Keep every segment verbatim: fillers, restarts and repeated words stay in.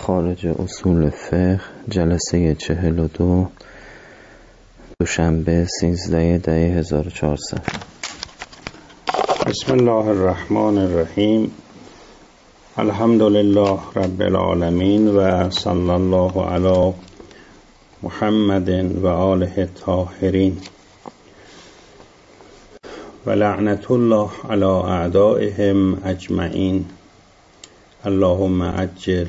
مخارج اصول فقه جلسه چهل و دو دوشنبه سیزده دی هزار و چهارصد. بسم الله الرحمن الرحیم. الحمد لله رب العالمین و صلی الله علی محمد و آله الطاهرین و لعنت الله علی اعدائهم اجمعین. اللهم عجل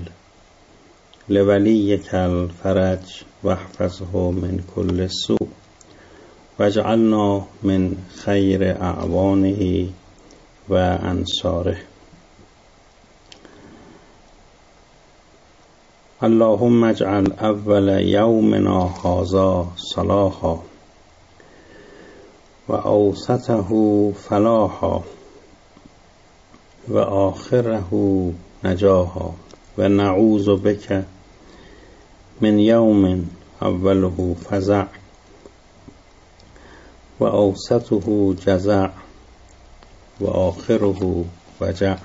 لولیک الفرج واحفظه من كل سوء واجعلنا من خیر اعوانه و انصاره. اللهم اجعل اول یومنا هذا صلاحا و اوسطه فلاحا و آخره نجاحا و نعوذ بک من یوم اوله فزع و اوسطه جزع و آخره وجع.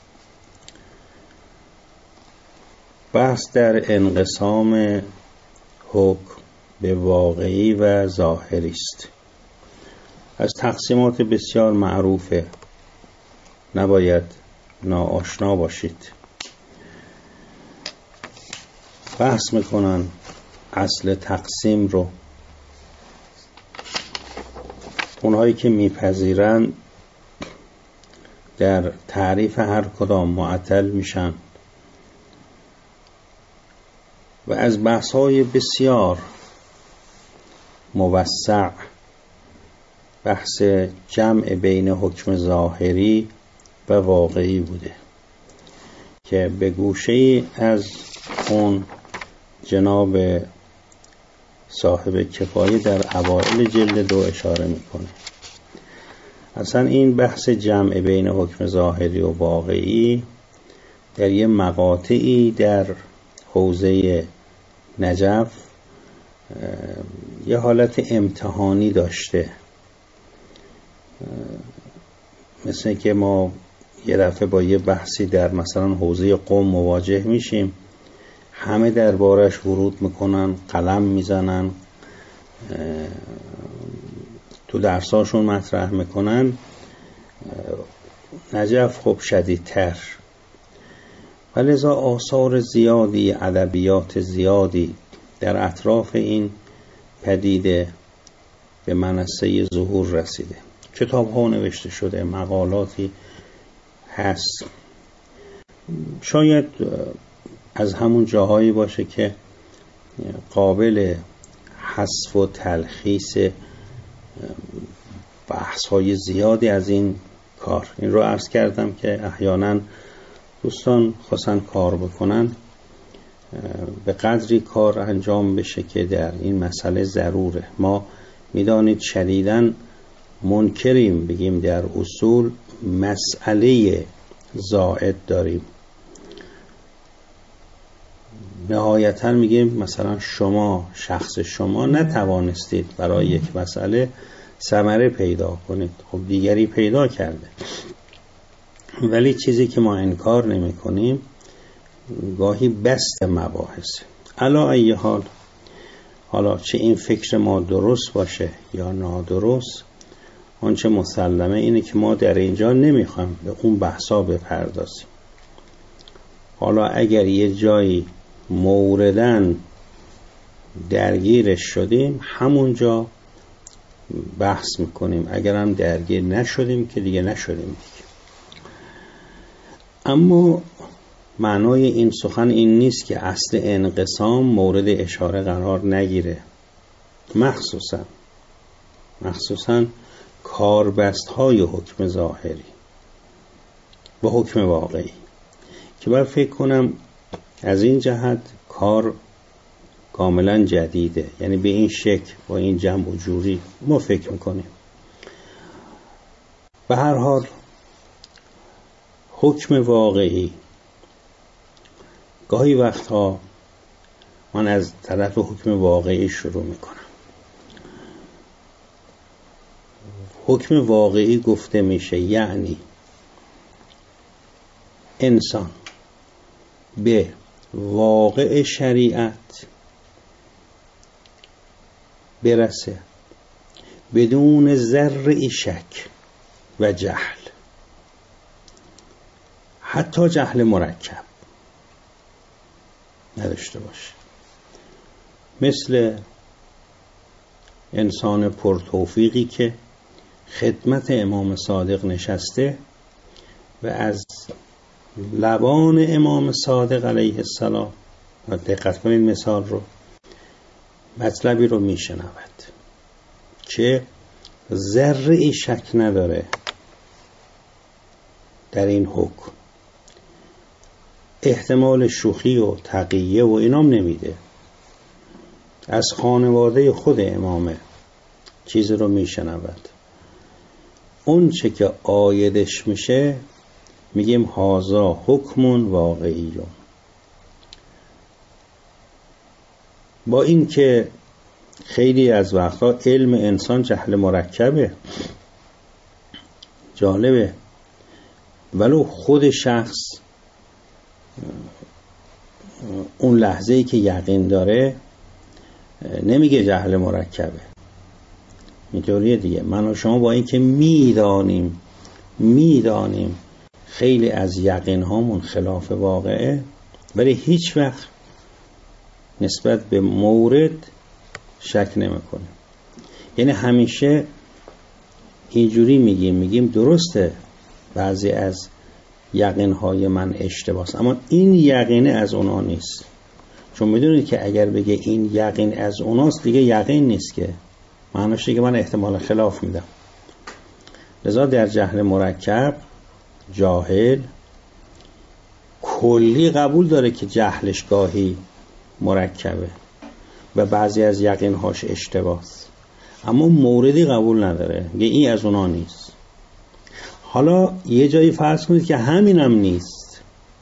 بحث در انقسام حکم به واقعی و ظاهری است. از تقسیمات بسیار معروفه، نباید ناآشنا باشید. بحث میکنن اصل تقسیم رو. اونهایی که میپذیرن در تعریف هر کدام معطل میشن و از بحث‌های بسیار موسع بحث جمع بین حکم ظاهری و واقعی بوده که به گوشه‌ای از اون جناب صاحب کفایه در اوائل جلد دو اشاره میکنه. اصلا این بحث جمع بین حکم ظاهری و واقعی در یه مقاطعی در حوزه نجف یه حالت امتحانی داشته، مثل که ما یه دفعه با یه بحثی در مثلا حوزه قم مواجه میشیم، همه دربارش ورود میکنن، قلم میزنن، تو درساشون مطرح میکنن. نجف خب شدیدتر، ولذا آثار زیادی، ادبیات زیادی در اطراف این پدیده به منصه ظهور رسیده. کتاب ها نوشته شده، مقالاتی هست. شاید از همون جاهایی باشه که قابل حذف و تلخیص بحث های زیادی از این کار. این رو عرض کردم که احیانا دوستان خواستن کار بکنن به قدری کار انجام بشه که در این مسئله ضروره. ما میدانید شدیداً منکریم بگیم در اصول مسئله زائد داریم. نهایتاً میگیم مثلا شما شخص شما نتوانستید برای یک مسئله ثمره پیدا کنید، خب دیگری پیدا کرده. ولی چیزی که ما انکار نمی کنیم گاهی بست مباحث. علی ای حال، حالا چه این فکر ما درست باشه یا نادرست، آنچه مسلمه اینه که ما در اینجا نمیخوایم به اون بحثا بپردازیم. حالا اگر یه جایی موردن درگیرش شدیم همونجا بحث میکنیم، اگر هم درگیر نشدیم که دیگه نشدیم دیگه. اما معنای این سخن این نیست که اصل انقسام مورد اشاره قرار نگیره. مخصوصا مخصوصا کاربست های حکم ظاهری و حکم واقعی که باید فکر کنم از این جهت کار کاملا جدیده، یعنی به این شکل با این جمع و جوری ما فکر میکنیم. به هر حال حکم واقعی گاهی وقتها من از طرف حکم واقعی شروع میکنم. حکم واقعی گفته میشه یعنی انسان به واقع شریعت برسه بدون ذره شک و جهل، حتی جهل مرکب نداشته باشه. مثل انسان پرتوفیقی که خدمت امام صادق نشسته و از لبان امام صادق علیه السلام، دقت کنید مثال رو، مطلبی رو میشنود که ذره شک نداره در این حکم، احتمال شوخی و تقیه و اینام نمیده، از خانواده خود امامه چیز رو میشنود، اون چه که عایدش میشه میگیم هازا حکمون واقعیون. با این که خیلی از وقتا علم انسان جهل مرکبه، جالبه، ولو خود شخص اون لحظه‌ای که یقین داره نمیگه جهل مرکبه، اینطوریه دیگه. من و شما با این که میدانیم میدانیم خیلی از یقین هامون خلاف واقعه، ولی هیچ وقت نسبت به مورد شک نمی کنیم. یعنی همیشه اینجوری میگیم میگیم درسته بعضی از یقین های من اشتباهه، اما این یقینه از اونا نیست. چون میدونید که اگر بگه این یقین از اوناست دیگه یقین نیست، که معنیش دیگه من احتمال خلاف میدم. لذا در جهل مرکب جاهل کلی قبول داره که جهلش گاهی مرکبه و بعضی از یقینهاش اشتباهه، اما موردی قبول نداره، میگه این از اونا نیست. حالا یه جایی فرض کنید که همینم نیست،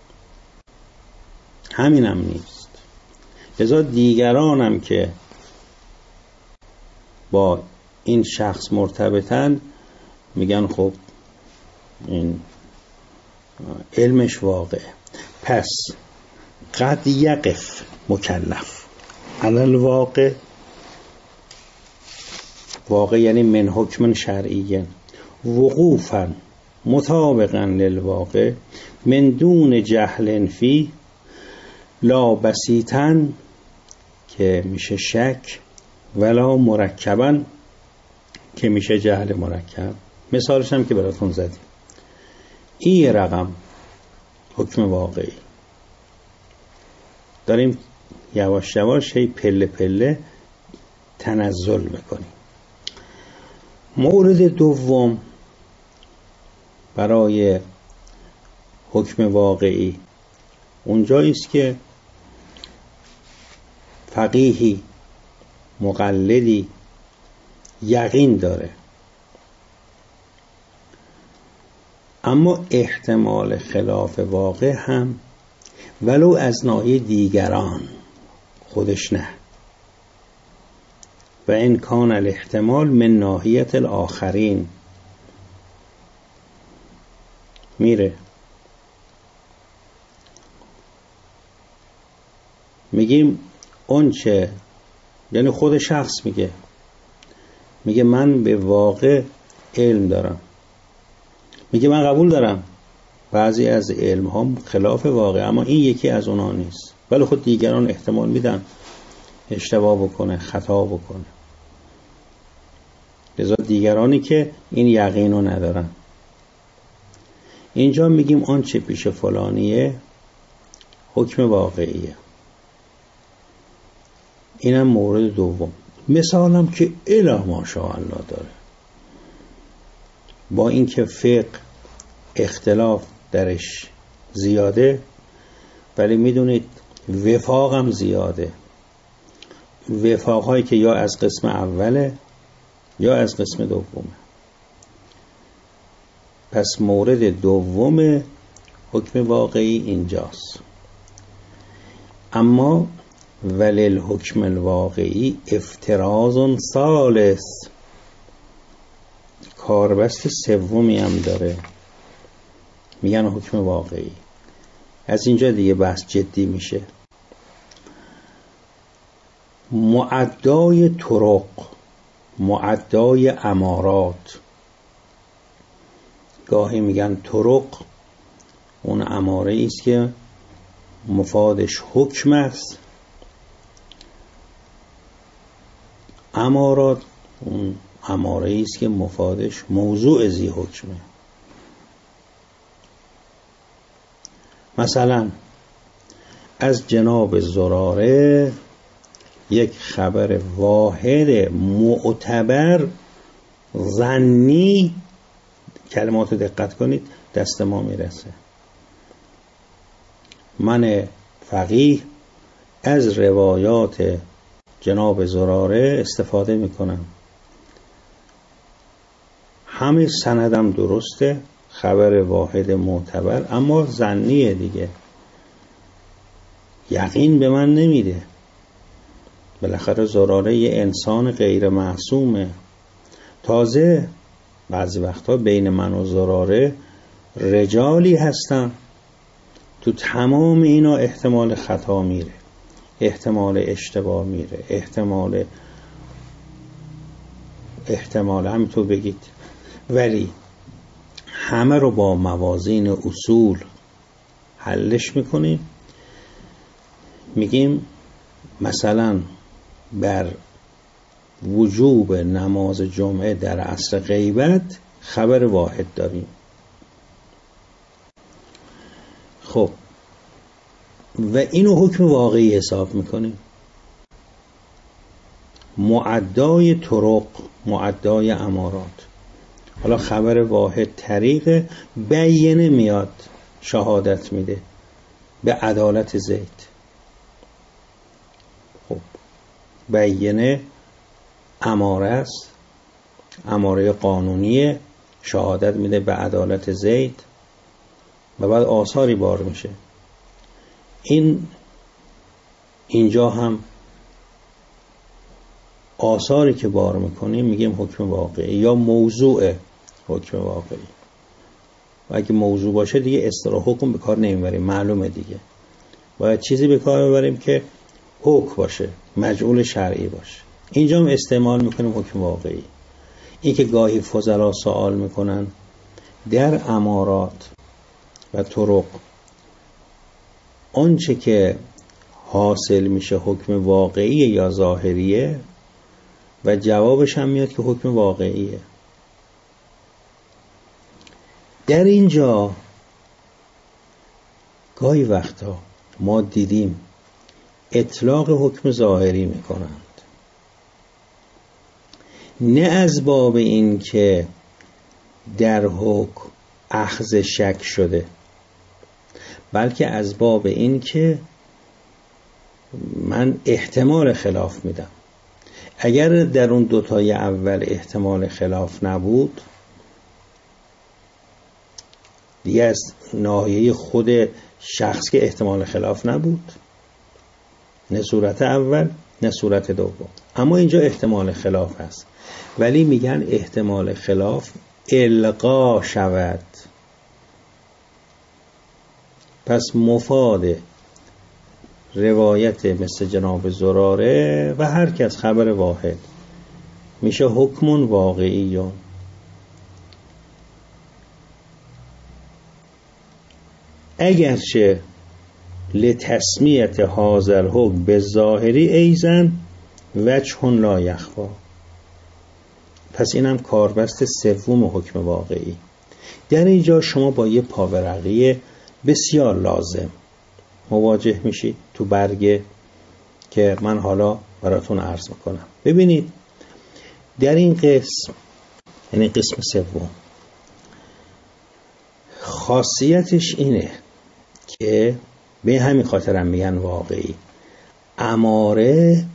همینم نیست، لذا دیگرانم که با این شخص مرتبطن میگن خب این علمش واقعه. پس قد یقف مکلف علی الواقع، واقع یعنی من حکم شرعی، وقوفا مطابقا للواقع من دون جهل فی، لا بسیطا که میشه شک، ولا مرکبا که میشه جهل مرکب. مثالش هم که براتون زدیم، این رقم حکم واقعی داریم یواش یواش هی پله پله تنزل میکنیم. مورد دوم برای حکم واقعی اونجایی است که فقیهی مقلدی یقین داره، اما احتمال خلاف واقع هم ولو از ناحیه دیگران، خودش نه، و ان کان الاحتمال من ناحیت الاخرین میره. میگیم اون چه، یعنی خود شخص میگه میگه من به واقع علم دارم، میگه من قبول دارم بعضی از علم ها خلاف واقع، اما این یکی از اونها نیست، ولی خود دیگران احتمال میدن اشتباه بکنه، خطا بکنه. لذا دیگرانی که این یقینو ندارن، اینجا میگیم آن چه پیش فلانیه حکم واقعیه. اینم مورد دوم. مثالم که اله ماشاءالله داره، با اینکه فقه اختلاف درش زیاده، ولی میدونید وفاق هم زیاده، وفاق هایی که یا از قسم اوله یا از قسم دومه. پس مورد دوم حکم واقعی اینجاست. اما ولیل حکم الواقعی افتراض ثالث، کاربست سومی هم داره، میگن حکم واقعی از اینجا دیگه بحث جدی میشه. معدای طرق، معدای امارات، گاهی میگن طرق اون اماره است که مفادش حکم است، امارات اون اماره است که مفادش موضوع ذی حکمه. مثلا از جناب زراره یک خبر واحد معتبر ظنی، کلمات دقت کنید، دست ما میرسه. من فقیه از روایات جناب زراره استفاده میکنم، همه سندم درسته، خبر واحد معتبر، اما ظنیه دیگه، یقین به من نمیده. بالاخره زراره یه انسان غیر معصومه. تازه بعضی وقتا بین من و زراره رجالی هستن، تو تمام اینا احتمال خطا میره، احتمال اشتباه میره، احتمال احتمال همینطور بگید، ولی همه رو با موازین اصول حلش میکنیم. میگیم مثلا بر وجوب نماز جمعه در عصر غیبت خبر واحد داریم. خب و اینو حکم واقعی حساب میکنیم. معدای طرق، معدای امارات، حالا خبر واحد طریق بیینه میاد شهادت میده به عدالت زید. خب بیینه اماره است، اماره قانونیه، شهادت میده به عدالت زید و بعد آثاری بار میشه. این اینجا هم آثاری که بار میکنیم میگیم حکم واقعی یا موضوع حکم واقعی. و اگه موضوع باشه دیگه اصطلاح حکم به کار نمیبریم، معلومه دیگه، باید چیزی به کار ببریم که حکم باشه، مجعول شرعی باشه. اینجا هم استعمال میکنیم حکم واقعی. این که گاهی فضلا سوال میکنن در امارات و طرق آنچه که حاصل میشه حکم واقعیه یا ظاهریه، و جوابش هم میاد که حکم واقعیه. در اینجا گاهی وقتا ما دیدیم اطلاق حکم ظاهری میکنند، نه از باب این که در حکم اخذ شک شده، بلکه از باب این که من احتمال خلاف میدم. اگر در اون دوتای اول احتمال خلاف نبود، دیگه از ناحیه خود شخص که احتمال خلاف نبود، نه صورت اول نه صورت دوم. اما اینجا احتمال خلاف هست، ولی میگن احتمال خلاف القا شود. پس مفاد روایت مثل جناب زراره و هر کس خبر واحد میشه حکم واقعی. اگرچه لتسمیت حاضر حکم به ظاهری ایزن وجه لا یخفا. پس اینم کاربست سوم حکم واقعی. در اینجا شما با یه پاورقی بسیار لازم مواجه میشید تو برگه که من حالا براتون عرض میکنم. ببینید در این قسم، یعنی قسم سوم، خاصیتش اینه که به همین خاطرم میگن واقعی. اماره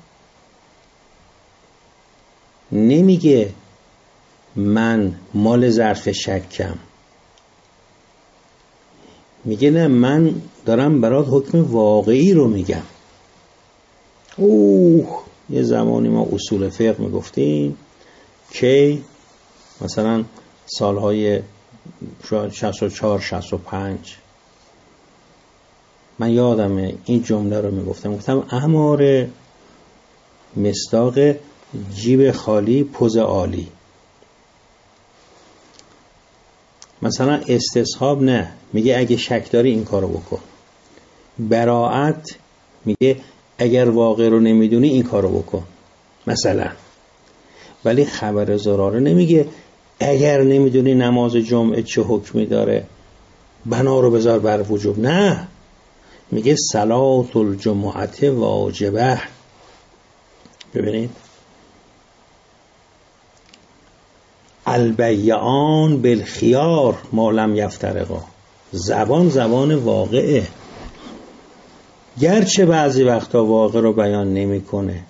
نمیگه من مال ظرف شکم، میگه نه، من دارم برات حکم واقعی رو میگم. اوه یه زمانی ما اصول فقه میگفتیم که مثلا سالهای شصت و چهار شصت و پنج من یادمه این جمله رو میگفتم، گفتم اماره مصداق جیب خالی پوز عالی. مثلا استصحاب نه، میگه اگه شک داری این کارو بکن. براءت میگه اگر واقع رو نمیدونی این کارو بکن مثلا. ولی خبر زراره نمیگه اگر نمیدونی نماز جمعه چه حکمی داره بنا رو بذار بر وجوب. نه، میگه صلات الجمعه واجبه. ببینید البیعان بالخیار ما لم یفترقا. زبان زبان واقعه، گرچه بعضی وقتا واقع رو بیان نمیکنه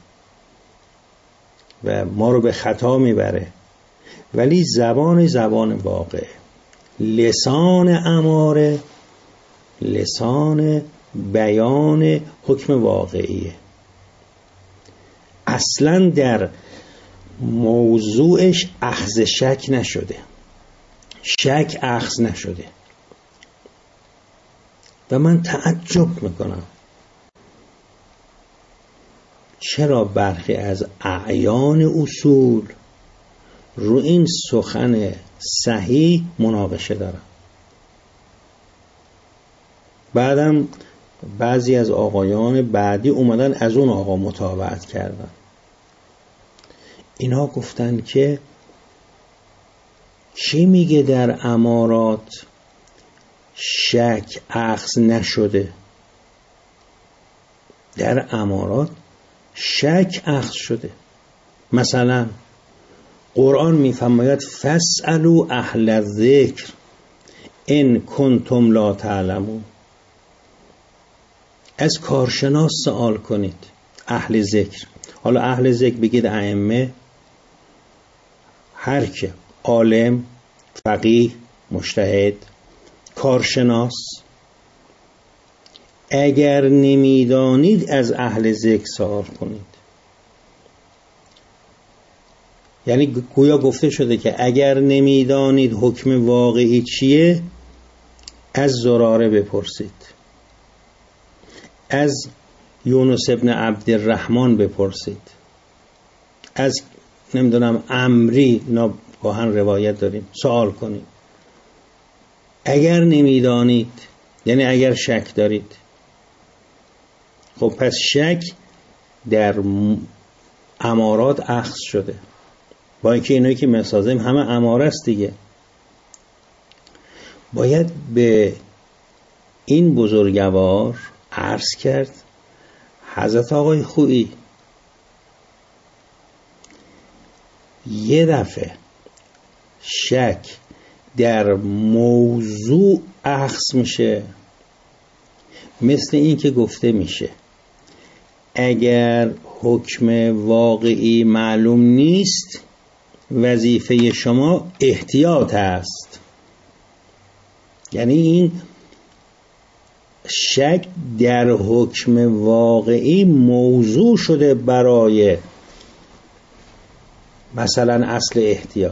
و ما رو به خطا میبره، ولی زبان زبان واقعه. لسان اماره لسان بیان حکم واقعیه، اصلا در موضوعش اخذ شک نشده، شک اخذ نشده. و من تعجب میکنم چرا برخی از اعیان اصول رو این سخن صحیح مناقشه دارن. بعدم بعضی از آقایان بعدی اومدن از اون آقا متابعت کردن. اینا گفتن که چی میگه در امارات شک اخذ نشده؟ در امارات شک اخذ شده. مثلا قرآن میفرماید فاسألوا اهل الذکر ان کنتم لا تعلمون. از کارشناس سوال کنید، اهل ذکر. حالا اهل ذکر بگید ائمه، هر که عالم، فقیه، مجتهد، کارشناس. اگر نمیدانید از اهل ذکر سوال کنید. یعنی گویا گفته شده که اگر نمیدانید حکم واقعی چیه از زراره بپرسید، از یونس ابن عبدالرحمن بپرسید، از نمیدونم عمری، ناگاهن روایت داریم، سوال کنید. اگر نمیدانید یعنی اگر شک دارید. خب پس شک در امارات اخذ شده، با اینکه اینایی که مسازیم همه اماره است دیگه. باید به این بزرگوار عرض کرد حضرت آقای خویی یه دفعه شک در موضوع اخذ میشه، مثل این که گفته میشه اگر حکم واقعی معلوم نیست وظیفه شما احتیاط است. یعنی این شک در حکم واقعی موضوع شده برای مثلا اصل احتیاط.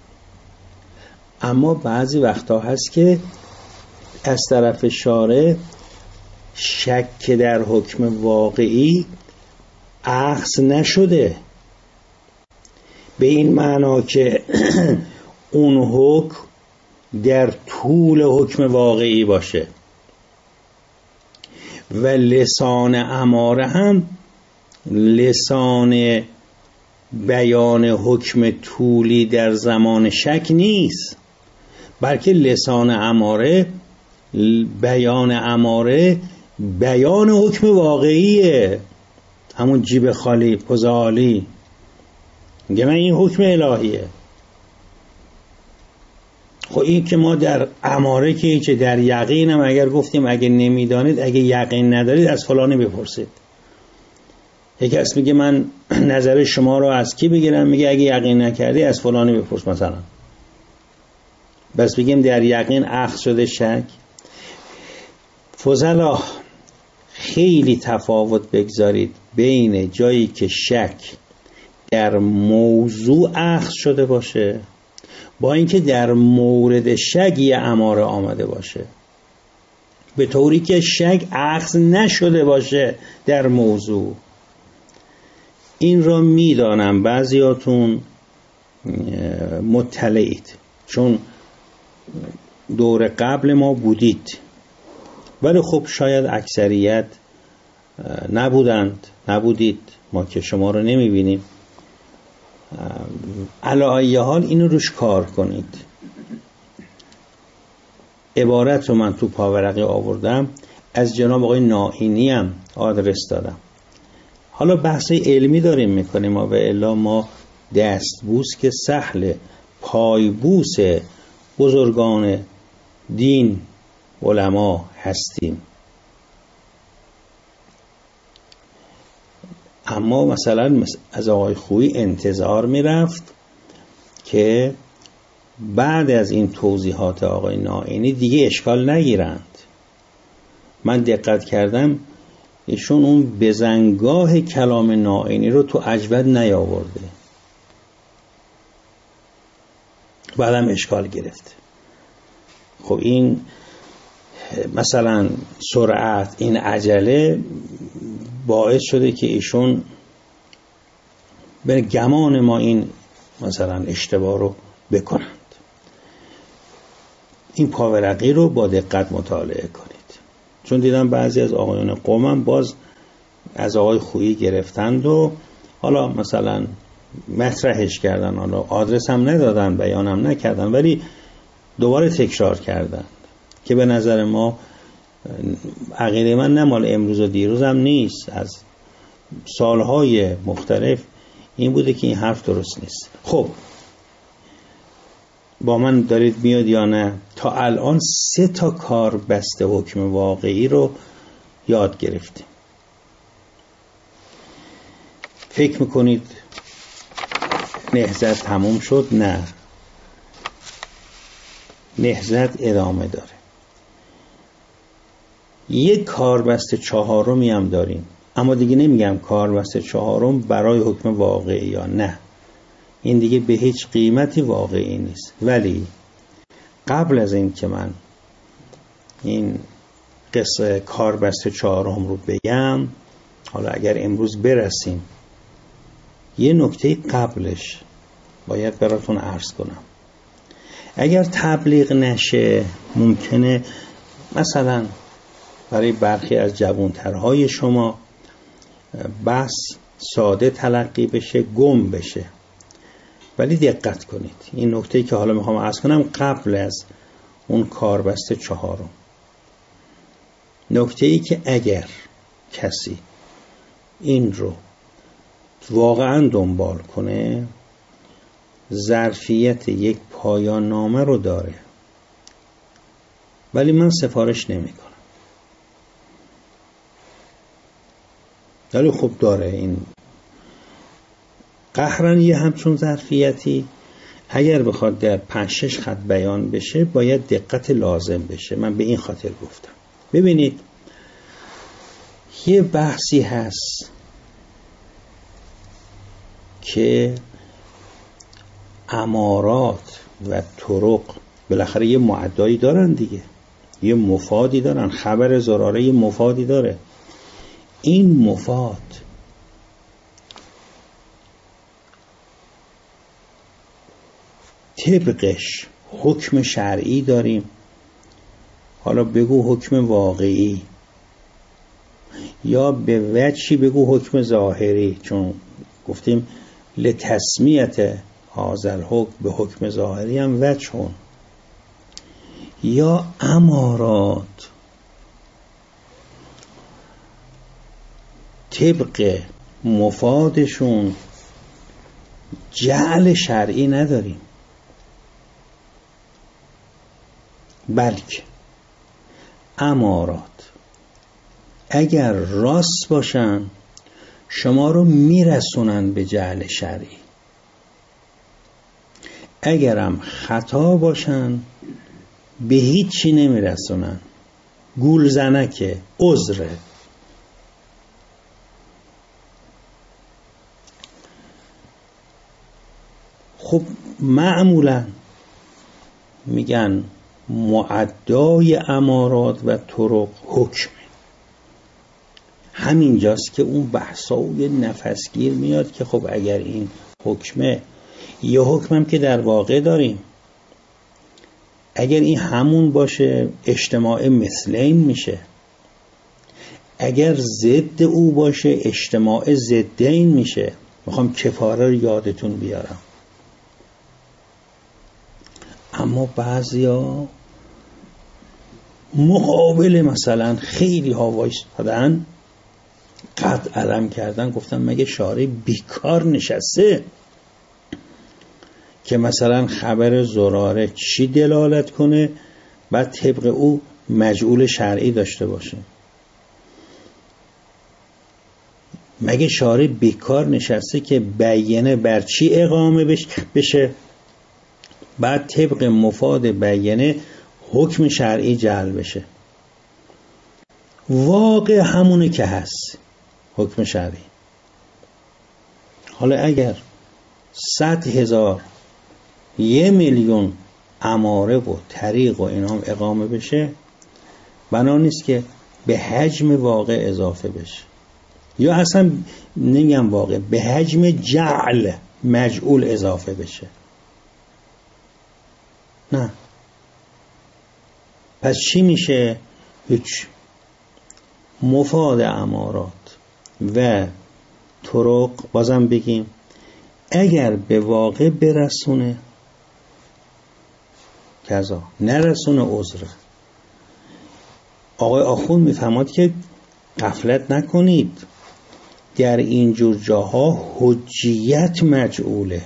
اما بعضی وقتا هست که از طرف شارع شک در حکم واقعی اخذ نشده، به این معنا که اون حکم در طول حکم واقعی باشه و لسان اماره هم لسان بیان حکم طولی در زمان شک نیست، بلکه لسان اماره بیان اماره بیان حکم واقعیه، همون جیب خالی پوز عالی. میگه من این حکم الهیه. خب این که ما در اماره که هیچه، در یقین هم اگر گفتیم اگه نمیدانید، اگه یقین ندارید از فلانی بپرسید. یکی کس میگه من نظر شما رو از کی بگیرم؟ میگه اگه یقین نکردی از فلانی بپرس مثلا. بس بگیم در یقین اخذ شده شک. فضلا خیلی تفاوت بگذارید بین جایی که شک در موضوع اخذ شده باشه با اینکه در مورد شک یه اماره آمده باشه. به طوری که شک اخذ نشده باشه در موضوع. این را میدانم بعضیاتون مطلعید، چون دور قبل ما بودید، ولی خب شاید اکثریت نبودند نبودید، ما که شما رو نمیبینیم. علی ای حال اینو روش کار کنید. عبارت رو من تو پاورقی آوردم، از جناب آقای نائینی هم آدرس دادم. حالا بحث علمی داریم میکنیم، ما به الا ما دستبوس که سهل پایبوس بزرگان دین علما هستیم. اما مثلا از آقای خویی انتظار میرفت که بعد از این توضیحات آقای نائینی دیگه اشکال نگیرند. من دقت کردم ایشون اون بزنگاه کلام نائینی رو تو اجود نیاورده، بعدم اشکال گرفت. خب این مثلا سرعت، این عجله باعث شده که ایشون به گمان ما این مثلا اشتباه رو بکنند. این پاورقی رو با دقت مطالعه کنید، چون دیدم بعضی از آقایان قومم باز از آقای خویی گرفتند و حالا مثلا مطرحش کردن، حالا آدرس هم ندادن، بیان هم نکردن، ولی دوباره تکرار کردن که به نظر ما عقیده من نه مال امروز و دیروز هم نیست، از سالهای مختلف این بوده که این حرف درست نیست. خب با من دارید میاد یا نه؟ تا الان سه تا کار بسته حکم واقعی رو یاد گرفتیم. فکر میکنید نهضت تموم شد؟ نه، نهضت ادامه داره. یک کاربست چهارمی هم داریم، اما دیگه نمیگم کاربست چهارم برای حکم واقعی یا نه، این دیگه به هیچ قیمتی واقعی نیست. ولی قبل از این که من این قصه کاربست چهارم رو بگم، حالا اگر امروز برسیم، یه نکته قبلش باید براتون عرض کنم. اگر تبلیغ نشه ممکنه مثلا برای برخی از جوانترهای شما بس ساده تلقی بشه، گم بشه. ولی دقت کنید، این نکته‌ای که حالا میخوام عرض کنم قبل از اون کاربست چهارم، نکته‌ای که اگر کسی این رو واقعا دنبال کنه ظرفیت یک پایان نامه رو داره، ولی من سفارش نمی کنم. ولی خب داره این قهرن یه همچون ظرفیتی. اگر بخواد در پنج شش خط بیان بشه باید دقت لازم بشه. من به این خاطر گفتم. ببینید یه بحثی هست که امارات و طرق بالاخره یه معدایی دارن دیگه، یه مفادی دارن، خبر زراره یه مفادی داره. این مفاد طبقش حکم شرعی داریم، حالا بگو حکم واقعی یا به وجهی بگو حکم ظاهری، چون گفتیم لتسمیت هذا حکم به حکم ظاهری هم وجهون، یا امارات طبق مفادشون جعل شرعی نداریم، بلکه امارات اگر راست باشن شما رو میرسونن به جعل شرعی، اگرم خطا باشن به هیچی نمیرسونن، گول زنکه، عذره. خب معمولا میگن معدای امارات و طرق حکم. همینجاست که اون بحثای نفسگیر میاد که خب اگر این حکمه، یه حکمم که در واقع داریم، اگر این همون باشه اجتماع مثلین میشه، اگر ضد او باشه اجتماع ضدین میشه. میخوام کفاره رو یادتون بیارم. اما بعضیا مقابل مثلا خیلی ها وایستادن، قد علم کردن، گفتن مگه شارع بیکار نشسته که مثلا خبر زراره چی دلالت کنه بعد طبق او مجعول شرعی داشته باشه؟ مگه شارع بیکار نشسته که بیانه بر چی اقامه بشه بعد طبق مفاد بیانه حکم شرعی جعل بشه؟ واقع همونه که هست حکم شرعی. حالا اگر صد هزار یه میلیون اماره و طریق و اینا هم اقامه بشه، بنا نیست که به حجم واقع اضافه بشه، یا اصلا نگم واقع، به حجم جعل مجعول اضافه بشه. نه. پس چی میشه؟ هیچ. مفاد امارات و طرق بازم بگیم اگر به واقع برسونه کذا، نرسونه عذره. آقای آخوند میفهمد که غفلت نکنید، در اینجور جاها حجیت مجعوله،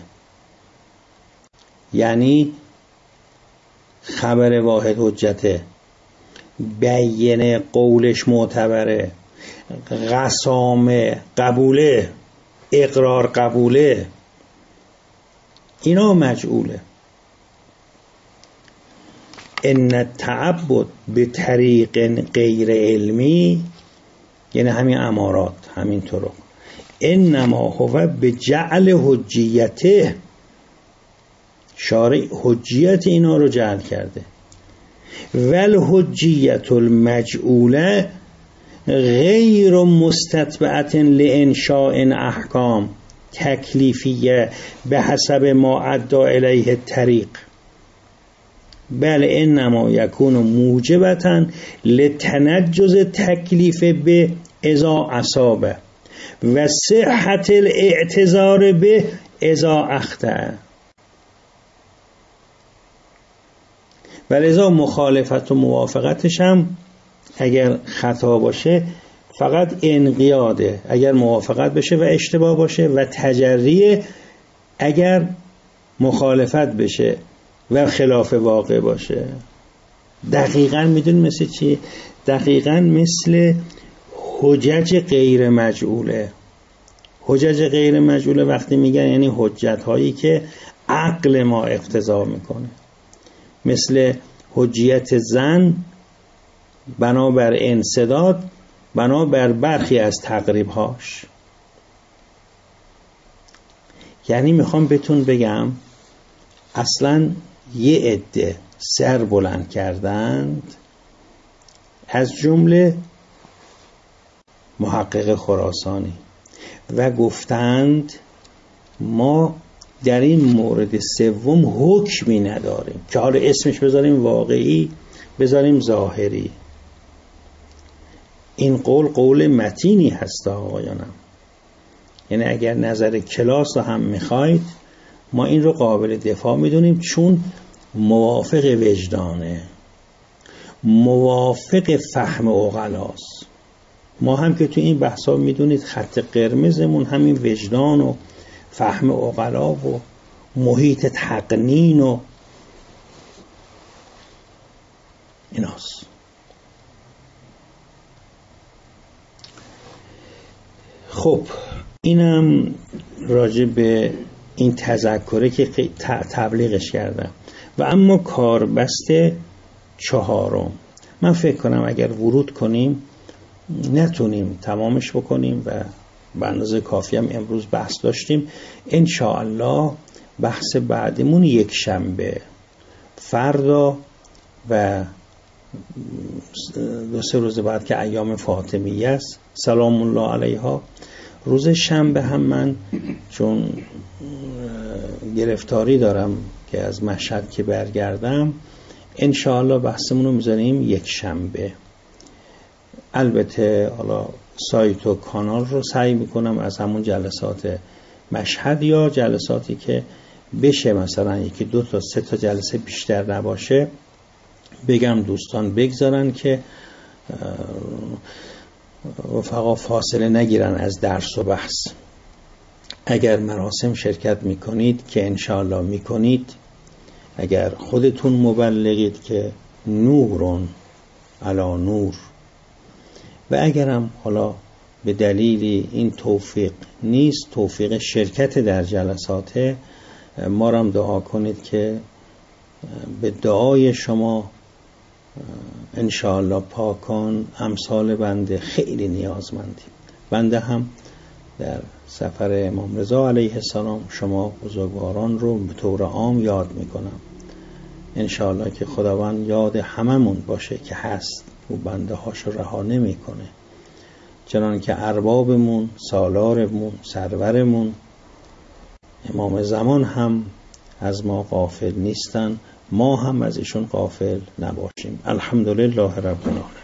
یعنی خبر واحد حجته، بیانه قولش معتبره، قسامه قبوله، اقرار قبوله، اینا مجعوله. ان التعبد به طریق غیر علمی، یعنی همین امارات، همین طرق، انما هو به جعل حجیته، شارع حجیت اینا رو جعل کرده. ول حجیت المجعوله غیر مستتبعت لانشاء احکام تکلیفیه به حسب ما عدا الیه الطریق، بل انما یکون موجبتا لتنجز تکلیف به اذا اصابه و صحت الاعتذار به اذا اخطأ. ولذا مخالفت و موافقتش هم اگر خطا باشه فقط انقیاده اگر موافقت بشه و اشتباه باشه، و تجریه اگر مخالفت بشه و خلاف واقع باشه. دقیقاً میدون مثل چی؟ دقیقاً مثل حجج غیر مجعوله. حجج غیر مجعوله وقتی میگن یعنی حجت هایی که عقل ما اقتضا میکنه، مثل حجیت زن بنابر انسداد، بنابر برخی از تقریبهاش. یعنی میخوام بهتون بگم اصلا یه عده سر بلند کردند، از جمله محقق خراسانی، و گفتند ما در این مورد سوم حکمی نداریم که حالا اسمش بذاریم واقعی بذاریم ظاهری. این قول قول متینی هست آقایانم، یعنی اگر نظر کلاس رو هم میخواید ما این رو قابل دفاع میدونیم، چون موافق وجدانه، موافق فهم عقلاست. ما هم که تو این بحثا میدونید خط قرمزمون همین وجدان و فهم عقلا و محیط تقنین و ایناست. خب اینم راجع به این تذکره که تبلیغش کردم. و اما کاربست چهارم، من فکر کنم اگر ورود کنیم نتونیم تمامش بکنیم و به اندازه کافی هم امروز بحث داشتیم. انشاءالله بحث بعدیمون یک شنبه، فردا و دو سه روز بعد که ایام فاطمیه است سلام الله علیها، روز شنبه هم من چون گرفتاری دارم که از مشهد که برگردم، انشاءالله بحثمون رو میذاریم یک شنبه. البته حالا سایت و کانال رو سعی میکنم از همون جلسات مشهد یا جلساتی که بشه مثلا یکی دو تا سه تا جلسه بیشتر نباشه بگم دوستان بگذارن که رفقا فاصله نگیرن از درس و بحث. اگر مراسم شرکت میکنید که انشاءالله میکنید، اگر خودتون مبلغید که نورون علا نور، و اگرم حالا به دلیلی این توفیق نیست، توفیق شرکت در جلسات، ما را دعا کنید که به دعای شما انشاءالله پاکان امثال بنده خیلی نیازمندیم. بنده هم در سفر امام رضا علیه السلام شما بزرگواران رو به طور عام یاد میکنم. انشاءالله که خداوند یاد هممون باشه که هست و بنده هاشو رها نمیکنه، چنان که اربابمون، سالارمون، سرورمون امام زمان هم از ما غافل نیستن، ما هم از ایشون غافل نباشیم. الحمدلله رب العالمین.